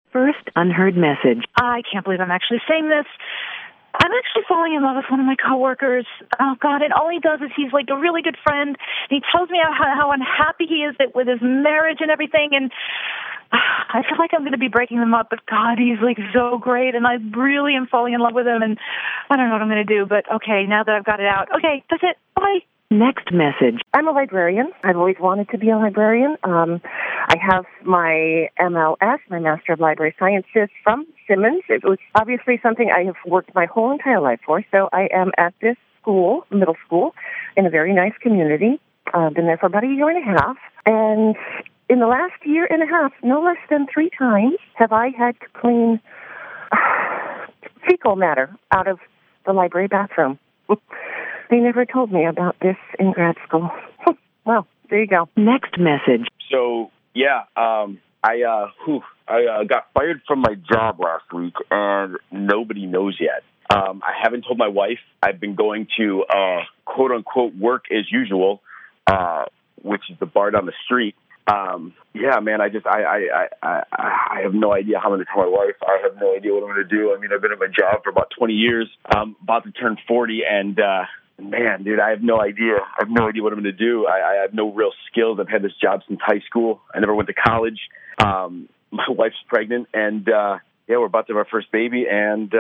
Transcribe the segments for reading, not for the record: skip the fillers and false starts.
First unheard message. I can't believe I'm actually saying this. I'm actually falling in love with one of my coworkers. Oh, God, and all he does is he's like a really good friend. He tells me how unhappy he is with his marriage and everything, and I feel like I'm going to be breaking them up, but God, he's like so great, and I really am falling in love with him, and I don't know what I'm going to do, but okay, now that I've got it out. Okay, that's it. Bye. Next message. I'm a librarian. I've always wanted to be a librarian. I have my MLS, my Master of Library Sciences, from Simmons. It was obviously something I have worked my whole entire life for. So I am at this school, middle school, in a very nice community. Been there for about a year and a half. And in the last year and a half, no less than 3 times have I had to clean fecal matter out of the library bathroom. They never told me about this in grad school. Well, there you go. Next message. So, yeah, I got fired from my job last week, and nobody knows yet. I haven't told my wife. I've been going to quote-unquote work as usual, which is the bar down the street. Yeah, man, I have no idea how I'm going to tell my wife. I have no idea what I'm going to do. I mean, I've been at my job for about 20 years. I'm about to turn 40, and man, dude, I have no idea. I have no idea what I'm going to do. I have no real skills. I've had this job since high school. I never went to college. My wife's pregnant, and yeah, we're about to have our first baby, and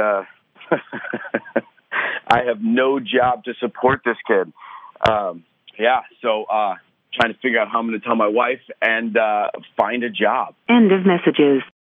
I have no job to support this kid. Yeah, so trying to figure out how I'm going to tell my wife and find a job. End of messages.